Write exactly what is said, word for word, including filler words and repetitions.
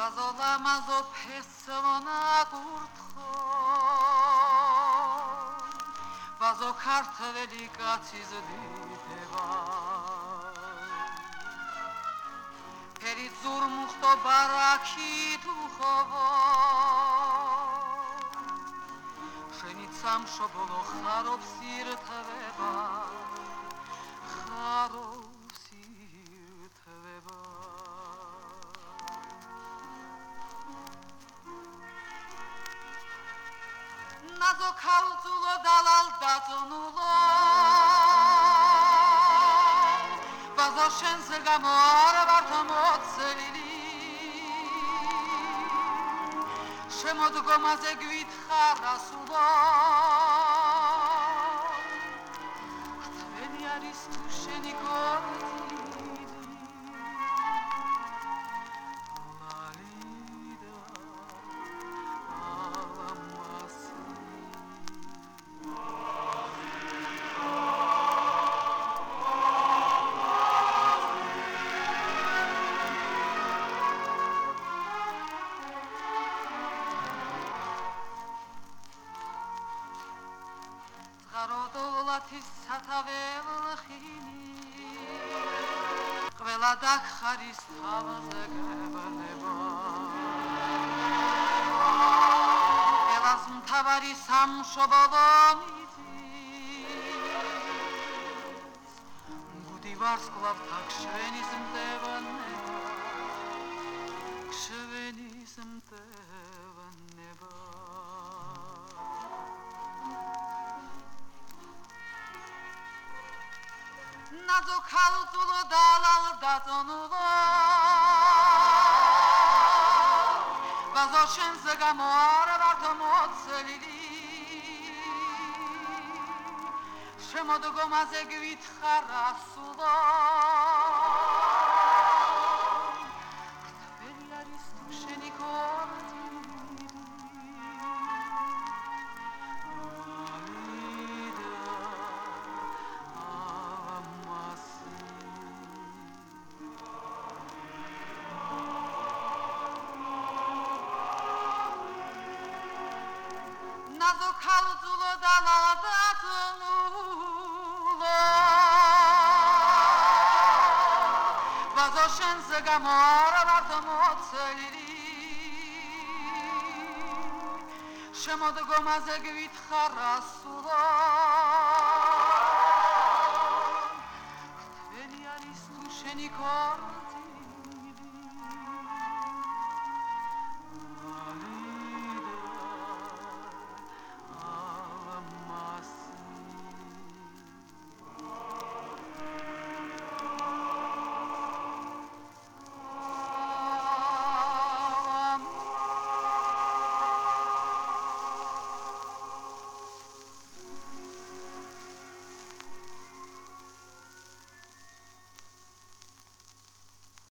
Vazolamazo pesona kurtxo Vazo kartveli katsiz diteva Peri zurmuxto baraki duxovo Pshenicam shobolo kharov sirtveva Kharov sirtveva Nazo kalzulo dalal datonulo Vazo shense gamor vartamot selili Shemod gomaze gvit kharasulo Khtveni aris tu sheni gordi Γαροδόλατης σαταβέλχინი ყველა დახარის თავზე გებნება ელას მთავარი სამშობლო მიწის გუდი ვარსკვლავთა ქსვენის მტევანება ქსვენის მტევანება Nazo kalzulo dalal datonulo Vazo shense gamor vartamot selili Shemod gomaze gvit kharasulo Khtveni aris tu sheni gordi Nazo kalzulo dalal datonulo Vazo shense gamor vartamot selili Shemod gomaze gvit kharasulo Khtveni aris tu sheni gordi